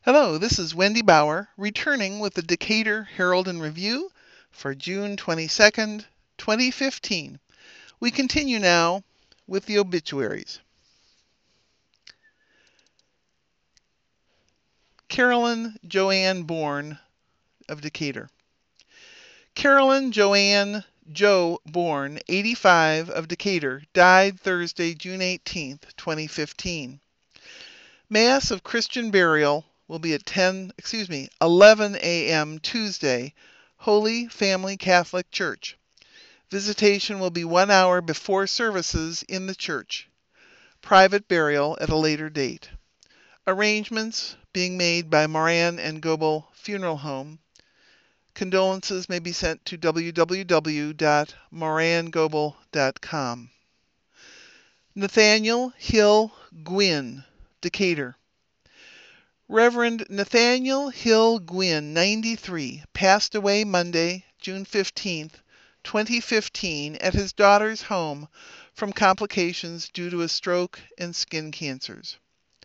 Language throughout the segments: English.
Hello, this is Wendy Bauer, returning with the Decatur Herald and Review for June 22nd, 2015. We continue now with the obituaries. Carolyn Joanne Bourne of Decatur. Carolyn Joanne Joe Bourne, 85, of Decatur, died Thursday, June 18th, 2015. Mass of Christian burial will be at 11 a.m. Tuesday, Holy Family Catholic Church. Visitation will be 1 hour before services in the church. Private burial at a later date. Arrangements being made by Moran and Goebel Funeral Home. Condolences may be sent to www.morangoebel.com. Nathaniel Hill Gwynn, Decatur. Reverend Nathaniel Hill Gwynn, 93, passed away Monday, June 15, 2015, at his daughter's home from complications due to a stroke and skin cancers.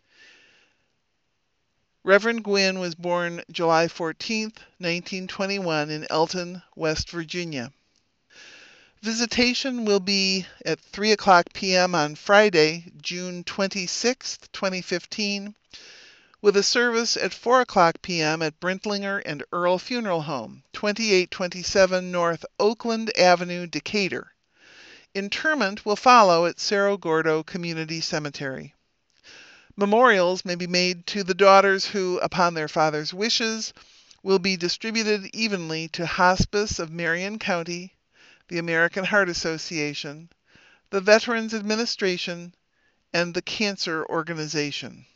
Reverend Gwynn was born July 14, 1921, in Elton, West Virginia. Visitation will be at 3:00 p.m. on Friday, June 26, 2015, with a service at 4:00 p.m. at Brintlinger and Earl Funeral Home, 2827 North Oakland Avenue, Decatur. Interment will follow at Cerro Gordo Community Cemetery. Memorials may be made to the daughters who, upon their father's wishes, will be distributed evenly to Hospice of Marion County, the American Heart Association, the Veterans Administration, and the Cancer Organization.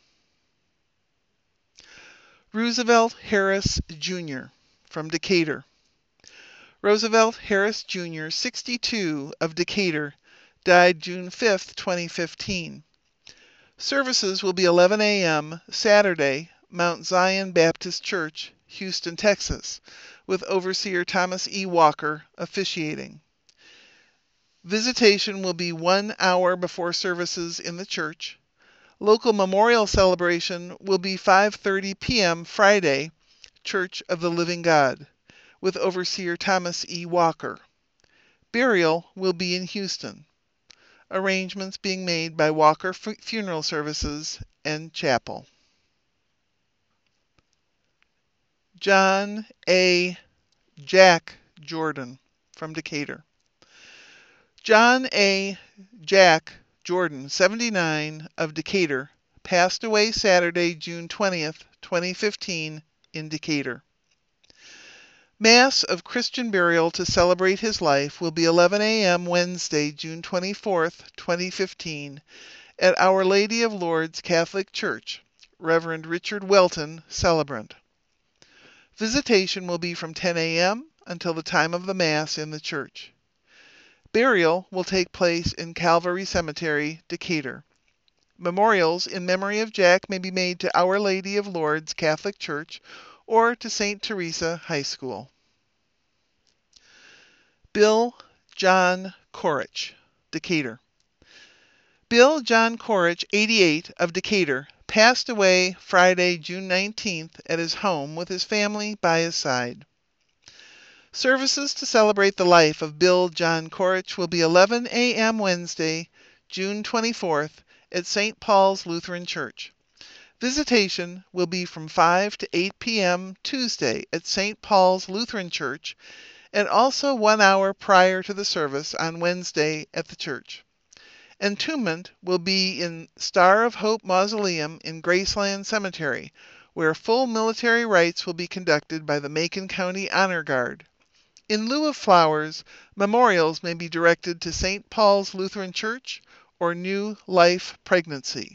Roosevelt Harris, Jr., from Decatur. Roosevelt Harris, Jr., 62, of Decatur, died June 5, 2015. Services will be 11 a.m. Saturday, Mount Zion Baptist Church, Houston, Texas, with Overseer Thomas E. Walker officiating. Visitation will be 1 hour before services in the church. Local memorial celebration will be 5:30 p.m. Friday, Church of the Living God, with Overseer Thomas E. Walker. Burial will be in Houston. Arrangements being made by Walker Funeral Services and Chapel. John A. Jack Jordan, from Decatur. John A. Jack Jordan, 79, of Decatur, passed away Saturday, June 20th, 2015, in Decatur. Mass of Christian burial to celebrate his life will be 11 a.m. Wednesday, June 24th, 2015, at Our Lady of Lourdes Catholic Church, Reverend Richard Welton, celebrant. Visitation will be from 10 a.m. until the time of the Mass in the church. Burial will take place in Calvary Cemetery, Decatur. Memorials in memory of Jack may be made to Our Lady of Lourdes Catholic Church or to St. Teresa High School. Bill John Korich, Decatur. Bill John Korich, 88, of Decatur, passed away Friday, June 19th, at his home with his family by his side. Services to celebrate the life of Bill John Korich will be 11 a.m. Wednesday, June 24th, at St. Paul's Lutheran Church. Visitation will be from 5 to 8 p.m. Tuesday at St. Paul's Lutheran Church, and also 1 hour prior to the service on Wednesday at the church. Entombment will be in Star of Hope Mausoleum in Graceland Cemetery, where full military rites will be conducted by the Macon County Honor Guard. In lieu of flowers, memorials may be directed to St. Paul's Lutheran Church or New Life Pregnancy.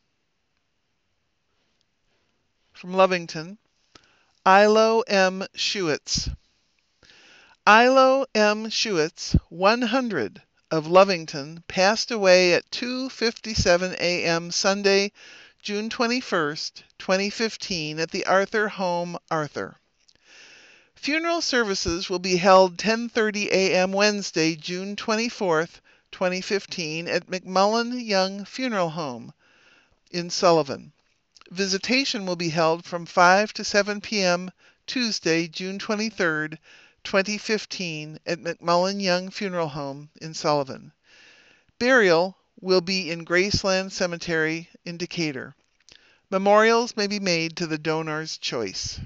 From Lovington, Ilo M. Schuetz. Ilo M. Schuetz, 100, of Lovington, passed away at 2:57 a.m. Sunday, June 21st, 2015, at the Arthur Home, Arthur. Funeral services will be held 10:30 a.m. Wednesday, June 24th, 2015, at McMullen Young Funeral Home in Sullivan. Visitation will be held from 5 to 7 p.m. Tuesday, June 23, 2015 at McMullen Young Funeral Home in Sullivan. Burial will be in Graceland Cemetery in Decatur. Memorials may be made to the donor's choice.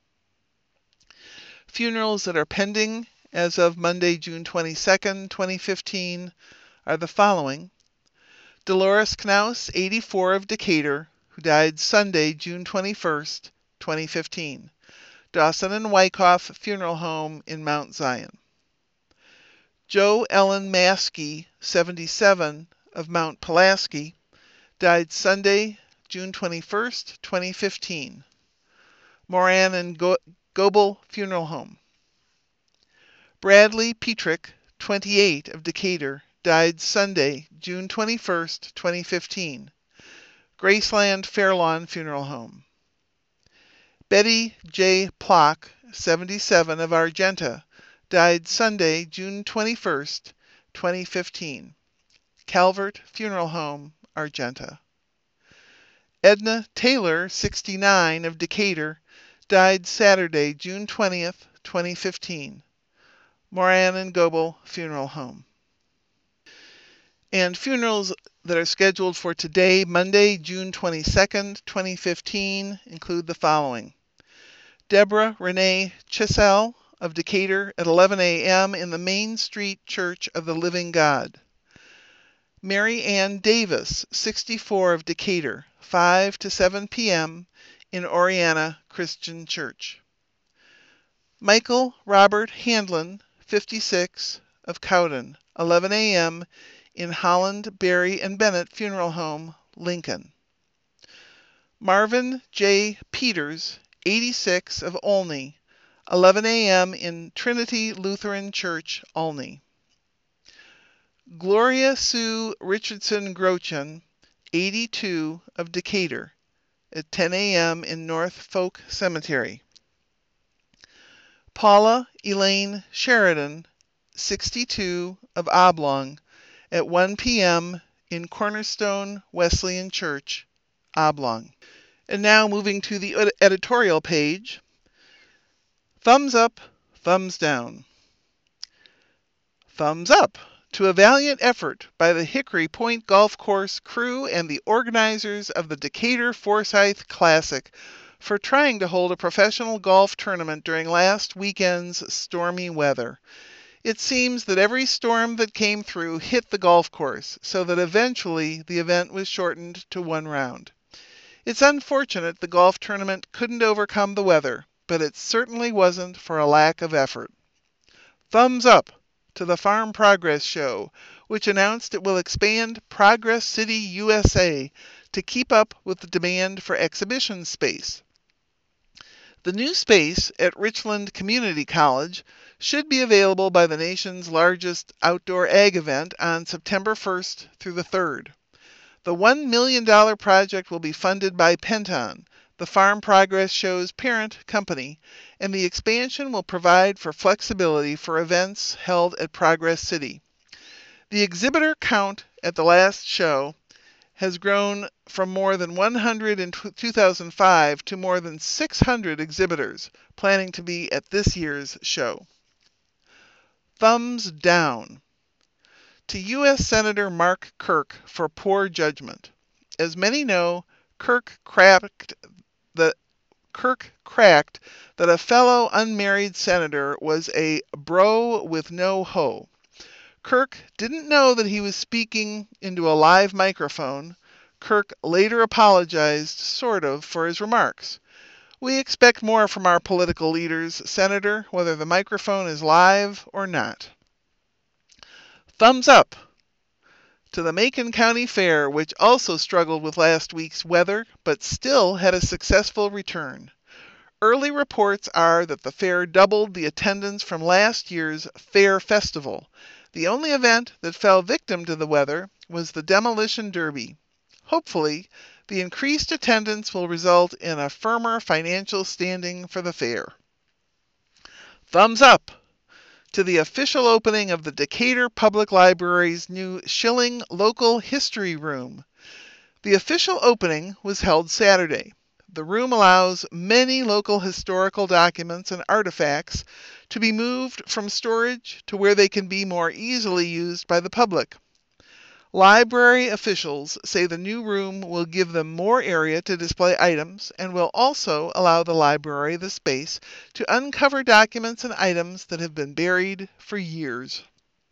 Funerals that are pending as of Monday, June 22, 2015 are the following. Dolores Knaus, 84, of Decatur, who died Sunday, June 21, 2015. Dawson and Wyckoff Funeral Home in Mount Zion. Joe Ellen Maskey, 77, of Mount Pulaski, died Sunday, June 21, 2015. Moran and Goebel Funeral Home. Bradley Petrick, 28, of Decatur, died Sunday, June 21, 2015. Graceland Fairlawn Funeral Home. Betty J. Plock, 77, of Argenta, died Sunday, June 21, 2015. Calvert Funeral Home, Argenta. Edna Taylor, 69, of Decatur, died Saturday, June 20, 2015. Moran and Goebel Funeral Home. And funerals that are scheduled for today, Monday, June 22, 2015, include the following. Deborah Renee Chisel of Decatur at 11 a.m. in the Main Street Church of the Living God. Mary Ann Davis, 64, of Decatur, 5 to 7 p.m. in Oriana Christian Church. Michael Robert Handlin, 56, of Cowden, 11 a.m. in Holland, Berry and Bennett Funeral Home, Lincoln. Marvin J. Peters, 86, of Olney, 11 a.m. in Trinity Lutheran Church, Olney. Gloria Sue Richardson Grochin, 82, of Decatur, at 10 a.m. in North Folk Cemetery. Paula Elaine Sheridan, 62, of Oblong, at 1 p.m. in Cornerstone Wesleyan Church, Oblong. And now moving to the editorial page. Thumbs up, thumbs down. Thumbs up to a valiant effort by the Hickory Point Golf Course crew and the organizers of the Decatur Forsyth Classic for trying to hold a professional golf tournament during last weekend's stormy weather. It seems that every storm that came through hit the golf course, so that eventually the event was shortened to one round. It's unfortunate the golf tournament couldn't overcome the weather, but it certainly wasn't for a lack of effort. Thumbs up to the Farm Progress Show, which announced it will expand Progress City, USA to keep up with the demand for exhibition space. The new space at Richland Community College should be available by the nation's largest outdoor ag event on September 1st through the 3rd. The $1 million project will be funded by Penton, the Farm Progress Show's parent company, and the expansion will provide for flexibility for events held at Progress City. The exhibitor count at the last show has grown from more than 100 in 2005 to more than 600 exhibitors planning to be at this year's show. Thumbs down to U.S. Senator Mark Kirk for poor judgment. As many know, Kirk cracked that a fellow unmarried senator was a bro with no hoe. Kirk didn't know that he was speaking into a live microphone. Kirk later apologized, sort of, for his remarks. We expect more from our political leaders, Senator, whether the microphone is live or not. Thumbs up to the Macon County Fair, which also struggled with last week's weather, but still had a successful return. Early reports are that the fair doubled the attendance from last year's Fair Festival. The only event that fell victim to the weather was the Demolition Derby. Hopefully, the increased attendance will result in a firmer financial standing for the fair. Thumbs up to the official opening of the Decatur Public Library's new Schilling Local History Room. The official opening was held Saturday. The room allows many local historical documents and artifacts to be moved from storage to where they can be more easily used by the public. Library officials say the new room will give them more area to display items and will also allow the library the space to uncover documents and items that have been buried for years.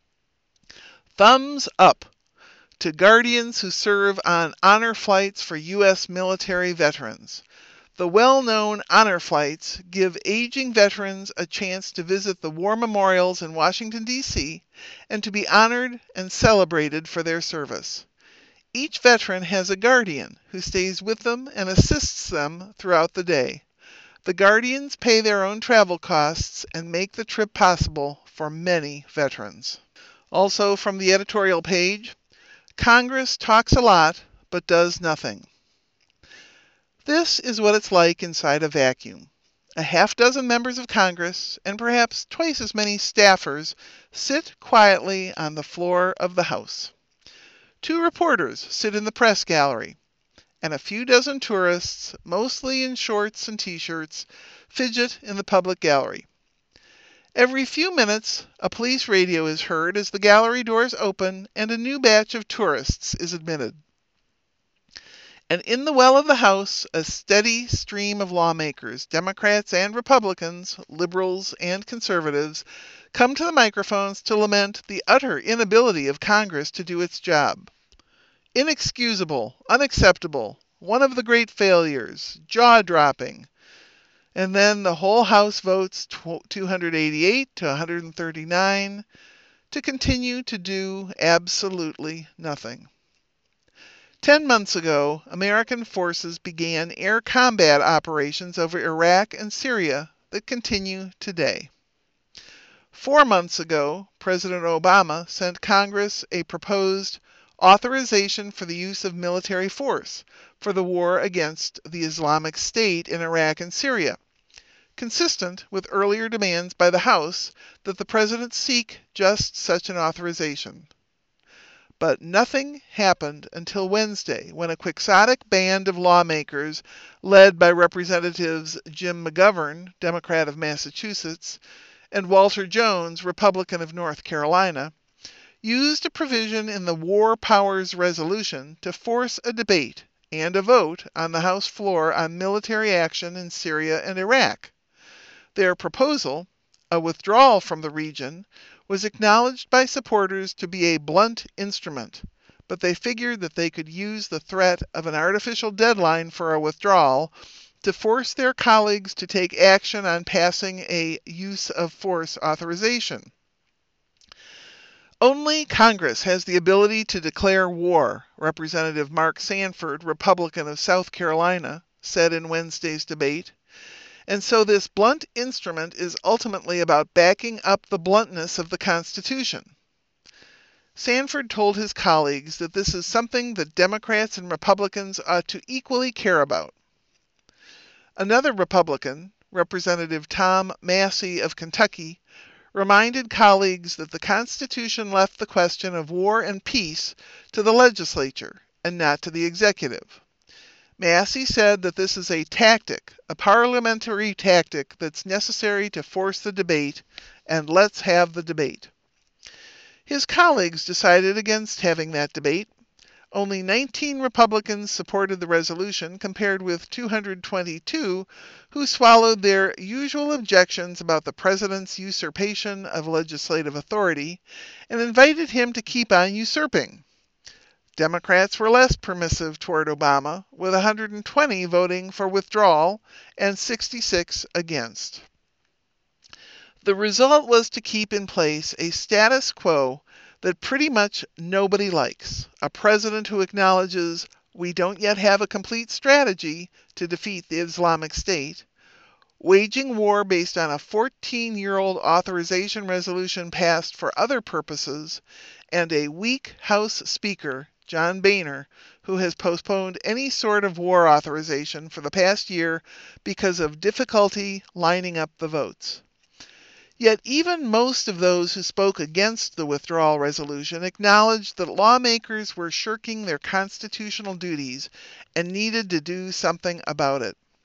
Thumbs up to guardians who serve on honor flights for U.S. military veterans. The well-known honor flights give aging veterans a chance to visit the war memorials in Washington, D.C., and to be honored and celebrated for their service. Each veteran has a guardian who stays with them and assists them throughout the day. The guardians pay their own travel costs and make the trip possible for many veterans. Also from the editorial page, Congress talks a lot but does nothing. This is what it's like inside a vacuum. A half-dozen members of Congress and perhaps twice as many staffers sit quietly on the floor of the House. 2 reporters sit in the press gallery, and a few dozen tourists, mostly in shorts and t-shirts, fidget in the public gallery. Every few minutes, a police radio is heard as the gallery doors open and a new batch of tourists is admitted. And in the well of the House, a steady stream of lawmakers, Democrats and Republicans, liberals and conservatives, come to the microphones to lament the utter inability of Congress to do its job. Inexcusable, unacceptable, one of the great failures, jaw-dropping. And then the whole House votes 288 to 139 to continue to do absolutely nothing. 10 months ago, American forces began air combat operations over Iraq and Syria that continue today. 4 months ago, President Obama sent Congress a proposed authorization for the use of military force for the war against the Islamic State in Iraq and Syria, consistent with earlier demands by the House that the President seek just such an authorization. But nothing happened until Wednesday, when a quixotic band of lawmakers, led by Representatives Jim McGovern, Democrat of Massachusetts, and Walter Jones, Republican of North Carolina, used a provision in the War Powers Resolution to force a debate and a vote on the House floor on military action in Syria and Iraq. Their proposal, a withdrawal from the region, was acknowledged by supporters to be a blunt instrument, but they figured that they could use the threat of an artificial deadline for a withdrawal to force their colleagues to take action on passing a use of force authorization. Only Congress has the ability to declare war, Representative Mark Sanford, Republican of South Carolina, said in Wednesday's debate. And so this blunt instrument is ultimately about backing up the bluntness of the Constitution. Sanford told his colleagues that this is something that Democrats and Republicans ought to equally care about. Another Republican, Representative Tom Massey of Kentucky, reminded colleagues that the Constitution left the question of war and peace to the legislature and not to the executive. Massey said that this is a tactic, a parliamentary tactic that's necessary to force the debate, and let's have the debate. His colleagues decided against having that debate. Only 19 Republicans supported the resolution compared with 222 who swallowed their usual objections about the president's usurpation of legislative authority and invited him to keep on usurping. Democrats were less permissive toward Obama, with 120 voting for withdrawal and 66 against. The result was to keep in place a status quo that pretty much nobody likes, a president who acknowledges we don't yet have a complete strategy to defeat the Islamic State, waging war based on a 14-year-old authorization resolution passed for other purposes, and a weak House Speaker, John Boehner, who has postponed any sort of war authorization for the past year because of difficulty lining up the votes. Yet even most of those who spoke against the withdrawal resolution acknowledged that lawmakers were shirking their constitutional duties and needed to do something about it.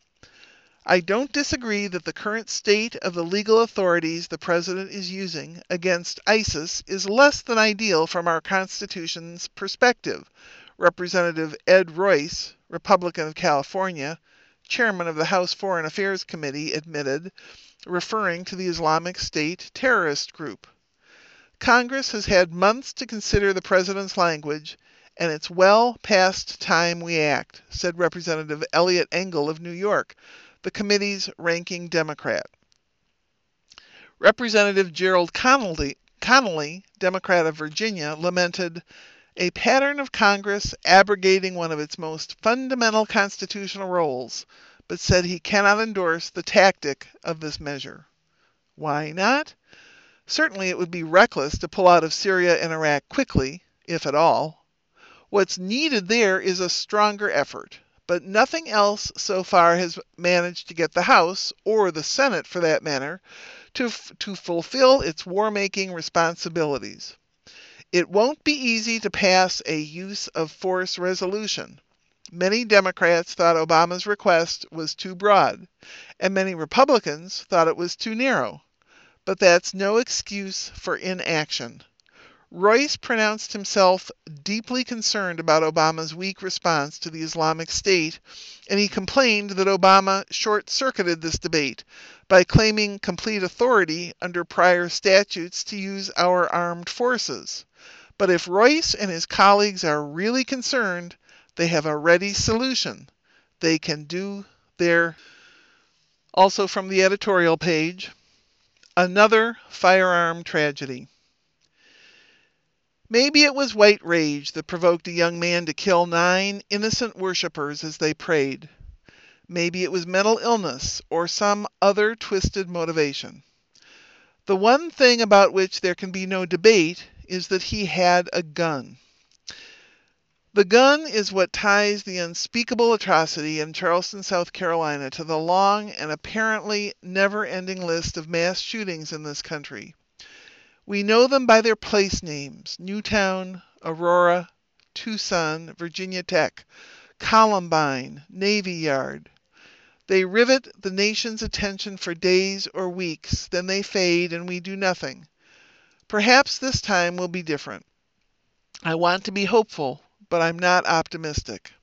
I don't disagree that the current state of the legal authorities the president is using against ISIS is less than ideal from our Constitution's perspective, Representative Ed Royce, Republican of California, chairman of the House Foreign Affairs Committee, admitted, referring to the Islamic State terrorist group. Congress has had months to consider the president's language, and it's well past time we act, said Representative Eliot Engel of New York, the committee's ranking Democrat. Representative Gerald Connolly, Democrat of Virginia, lamented a pattern of Congress abrogating one of its most fundamental constitutional roles, but said he cannot endorse the tactic of this measure. Why not? Certainly it would be reckless to pull out of Syria and Iraq quickly, if at all. What's needed there is a stronger effort, but nothing else so far has managed to get the House, or the Senate for that matter, to fulfill its war-making responsibilities. It won't be easy to pass a use of force resolution. Many Democrats thought Obama's request was too broad, and many Republicans thought it was too narrow. But that's no excuse for inaction. Royce pronounced himself deeply concerned about Obama's weak response to the Islamic State, and he complained that Obama short-circuited this debate by claiming complete authority under prior statutes to use our armed forces. But if Royce and his colleagues are really concerned, they have a ready solution. They can do their... Also from the editorial page, another firearm tragedy. Maybe it was white rage that provoked a young man to kill 9 innocent worshippers as they prayed. Maybe it was mental illness or some other twisted motivation. The one thing about which there can be no debate is that he had a gun. The gun is what ties the unspeakable atrocity in Charleston, South Carolina to the long and apparently never-ending list of mass shootings in this country. We know them by their place names: Newtown, Aurora, Tucson, Virginia Tech, Columbine, Navy Yard. They rivet the nation's attention for days or weeks, then they fade and we do nothing. Perhaps this time will be different. I want to be hopeful, but I'm not optimistic.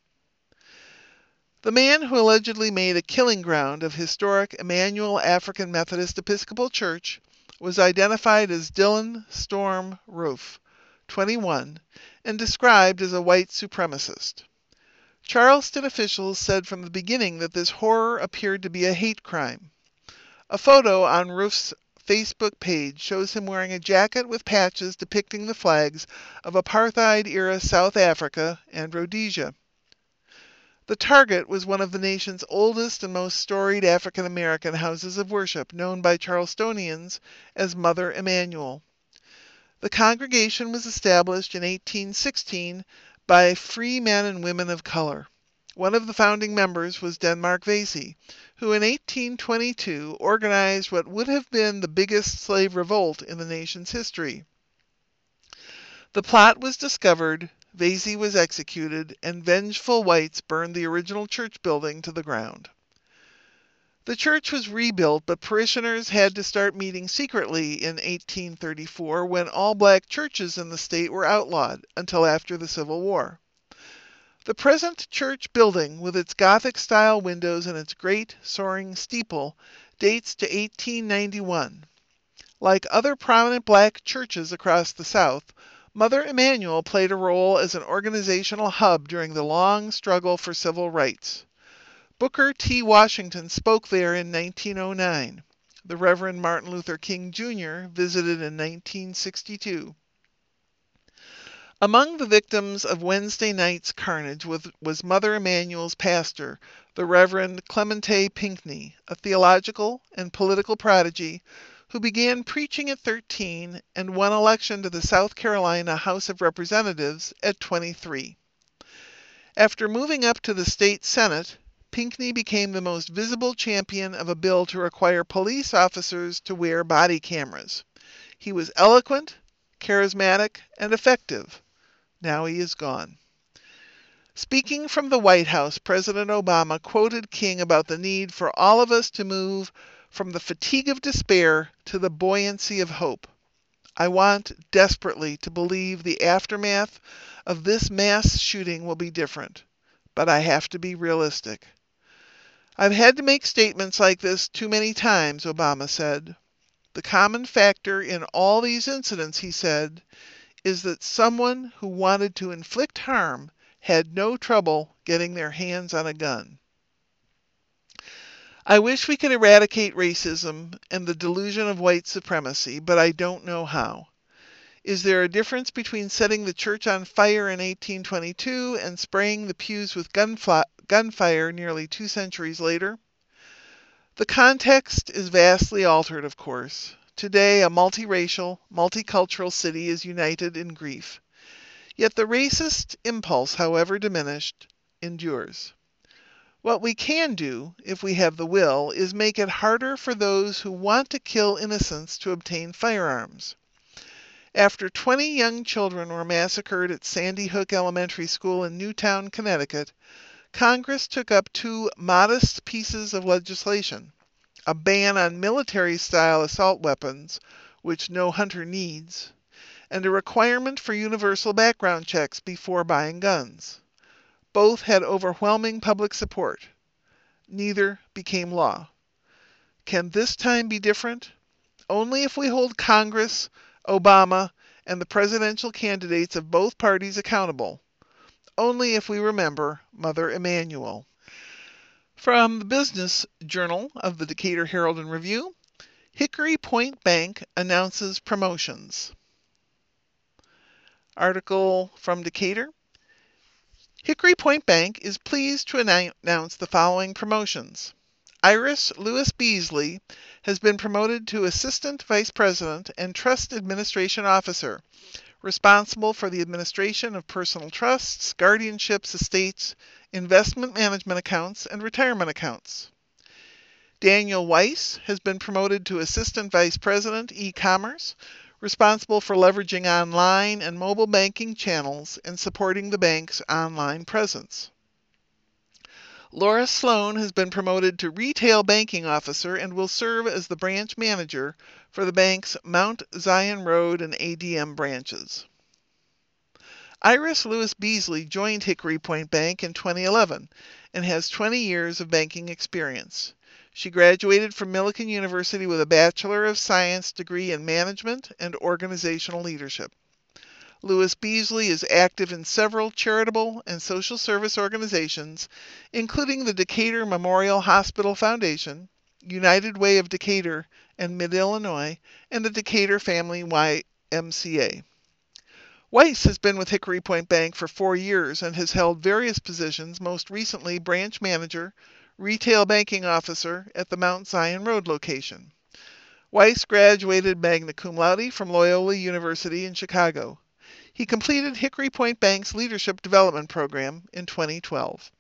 The man who allegedly made a killing ground of historic Emmanuel African Methodist Episcopal Church was identified as Dylan Storm Roof, 21, and described as a white supremacist. Charleston officials said from the beginning that this horror appeared to be a hate crime. A photo on Roof's Facebook page shows him wearing a jacket with patches depicting the flags of apartheid-era South Africa and Rhodesia. The target was one of the nation's oldest and most storied African-American houses of worship, known by Charlestonians as Mother Emanuel. The congregation was established in 1816 by free men and women of color. One of the founding members was Denmark Vesey, who in 1822 organized what would have been the biggest slave revolt in the nation's history. The plot was discovered, Vesey was executed, and vengeful whites burned the original church building to the ground. The church was rebuilt, but parishioners had to start meeting secretly in 1834 when all black churches in the state were outlawed until after the Civil War. The present church building, with its Gothic-style windows and its great soaring steeple, dates to 1891. Like other prominent black churches across the South, Mother Emanuel played a role as an organizational hub during the long struggle for civil rights. Booker T. Washington spoke there in 1909. The Reverend Martin Luther King, Jr. visited in 1962. Among the victims of Wednesday night's carnage was Mother Emanuel's pastor, the Reverend Clemente Pinckney, a theological and political prodigy who began preaching at 13 and won election to the South Carolina House of Representatives at 23. After moving up to the state Senate, Pinckney became the most visible champion of a bill to require police officers to wear body cameras. He was eloquent, charismatic, and effective. Now he is gone. Speaking from the White House, President Obama quoted King about the need for all of us to move from the fatigue of despair to the buoyancy of hope. I want desperately to believe the aftermath of this mass shooting will be different, but I have to be realistic. I've had to make statements like this too many times, Obama said. The common factor in all these incidents, he said, is that someone who wanted to inflict harm had no trouble getting their hands on a gun. I wish we could eradicate racism and the delusion of white supremacy, but I don't know how. Is there a difference between setting the church on fire in 1822 and spraying the pews with gunfire nearly 2 centuries later? The context is vastly altered, of course. Today, a multiracial, multicultural city is united in grief. Yet the racist impulse, however diminished, endures. What we can do, if we have the will, is make it harder for those who want to kill innocents to obtain firearms. After 20 young children were massacred at Sandy Hook Elementary School in Newtown, Connecticut, Congress took up 2 modest pieces of legislation: a ban on military-style assault weapons, which no hunter needs, and a requirement for universal background checks before buying guns. Both had overwhelming public support. Neither became law. Can this time be different? Only if we hold Congress, Obama, and the presidential candidates of both parties accountable. Only if we remember Mother Emanuel. From the Business Journal of the Decatur Herald and Review, Hickory Point Bank announces promotions. Article from Decatur. Hickory Point Bank is pleased to announce the following promotions. Iris Lewis Beasley has been promoted to Assistant Vice President and Trust Administration Officer, responsible for the administration of personal trusts, guardianships, estates, investment management accounts, and retirement accounts. Daniel Weiss has been promoted to Assistant Vice President, E-Commerce, responsible for leveraging online and mobile banking channels and supporting the bank's online presence. Laura Sloan has been promoted to Retail Banking Officer and will serve as the branch manager for the bank's Mount Zion Road and ADM branches. Iris Lewis Beasley joined Hickory Point Bank in 2011 and has 20 years of banking experience. She graduated from Millikan University with a Bachelor of Science degree in Management and Organizational Leadership. Lewis Beasley is active in several charitable and social service organizations, including the Decatur Memorial Hospital Foundation, United Way of Decatur and Mid-Illinois, and the Decatur Family YMCA. Weiss has been with Hickory Point Bank for 4 years and has held various positions, most recently branch manager, retail banking officer at the Mount Zion Road location. Weiss graduated magna cum laude from Loyola University in Chicago. He completed Hickory Point Bank's Leadership Development Program in 2012.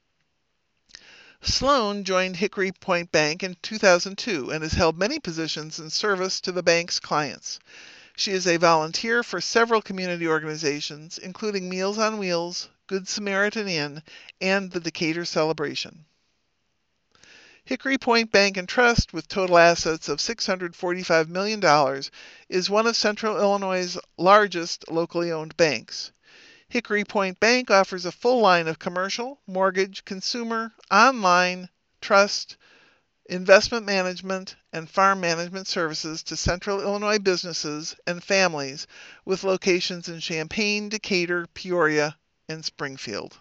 Sloan joined Hickory Point Bank in 2002 and has held many positions in service to the bank's clients. She is a volunteer for several community organizations, including Meals on Wheels, Good Samaritan Inn, and the Decatur Celebration. Hickory Point Bank and Trust, with total assets of $645 million, is one of Central Illinois' largest locally owned banks. Hickory Point Bank offers a full line of commercial, mortgage, consumer, online, trust, investment management, and farm management services to Central Illinois businesses and families with locations in Champaign, Decatur, Peoria, and Springfield.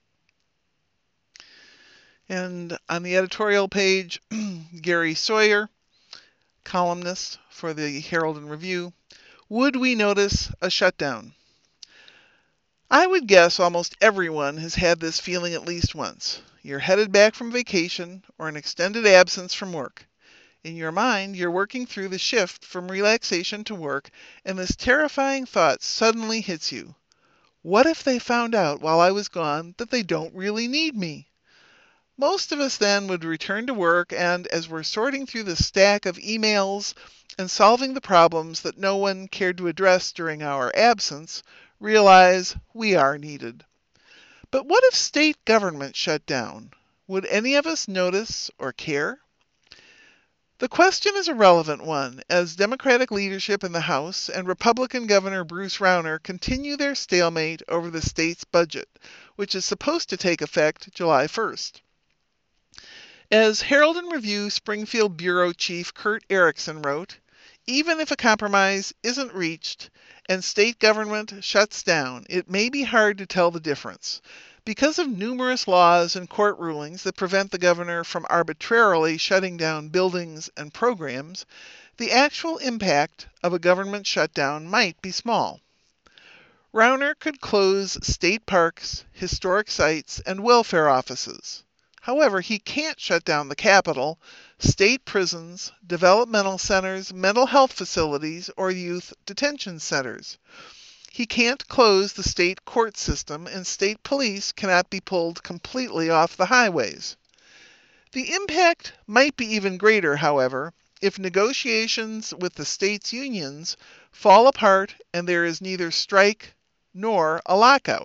And on the editorial page, Gary Sawyer, columnist for the Herald and Review, would we notice a shutdown? I would guess almost everyone has had this feeling at least once. You're headed back from vacation or an extended absence from work. In your mind, you're working through the shift from relaxation to work, and this terrifying thought suddenly hits you. What if they found out while I was gone that they don't really need me? Most of us then would return to work, and as we're sorting through the stack of emails and solving the problems that no one cared to address during our absence, realize we are needed. But what if state government shut down? Would any of us notice or care? The question is a relevant one, as Democratic leadership in the House and Republican Governor Bruce Rauner continue their stalemate over the state's budget, which is supposed to take effect July 1st. As Herald and Review Springfield Bureau Chief Kurt Erickson wrote, even if a compromise isn't reached and state government shuts down, it may be hard to tell the difference. Because of numerous laws and court rulings that prevent the governor from arbitrarily shutting down buildings and programs, the actual impact of a government shutdown might be small. Rauner could close state parks, historic sites, and welfare offices. However, he can't shut down the Capitol, state prisons, developmental centers, mental health facilities, or youth detention centers. He can't close the state court system, and state police cannot be pulled completely off the highways. The impact might be even greater, however, if negotiations with the state's unions fall apart and there is neither strike nor a lockout.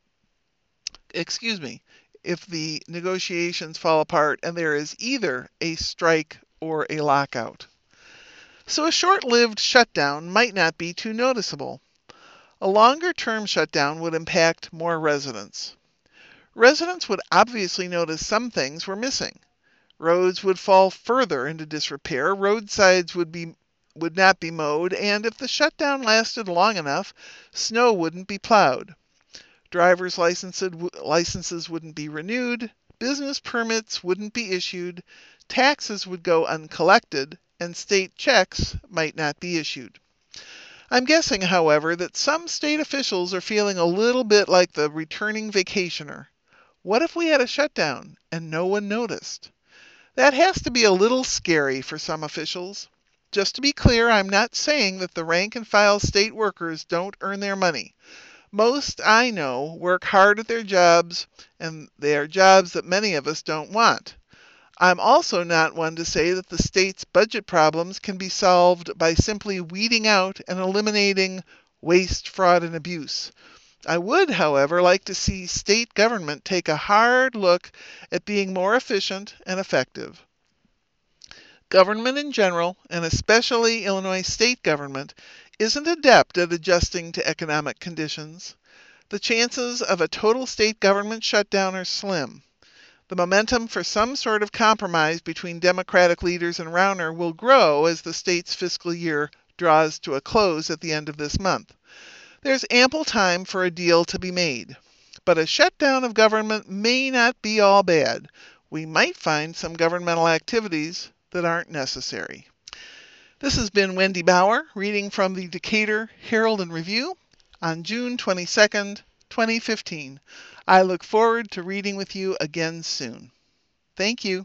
If the negotiations fall apart and there is either a strike or a lockout. So a short-lived shutdown might not be too noticeable. A longer-term shutdown would impact more residents. Residents would obviously notice some things were missing. Roads would fall further into disrepair, roadsides would not be mowed, and if the shutdown lasted long enough, snow wouldn't be plowed. Driver's licenses wouldn't be renewed, business permits wouldn't be issued, taxes would go uncollected, and state checks might not be issued. I'm guessing, however, that some state officials are feeling a little bit like the returning vacationer. What if we had a shutdown and no one noticed? That has to be a little scary for some officials. Just to be clear, I'm not saying that the rank-and-file state workers don't earn their money. Most I know work hard at their jobs, and they are jobs that many of us don't want. I'm also not one to say that the state's budget problems can be solved by simply weeding out and eliminating waste, fraud, and abuse. I would, however, like to see state government take a hard look at being more efficient and effective. Government in general, and especially Illinois state government, isn't adept at adjusting to economic conditions. The chances of a total state government shutdown are slim. The momentum for some sort of compromise between Democratic leaders and Rauner will grow as the state's fiscal year draws to a close at the end of this month. There's ample time for a deal to be made. But a shutdown of government may not be all bad. We might find some governmental activities that aren't necessary. This has been Wendy Bauer reading from the Decatur Herald and Review on June 22nd, 2015. I look forward to reading with you again soon. Thank you.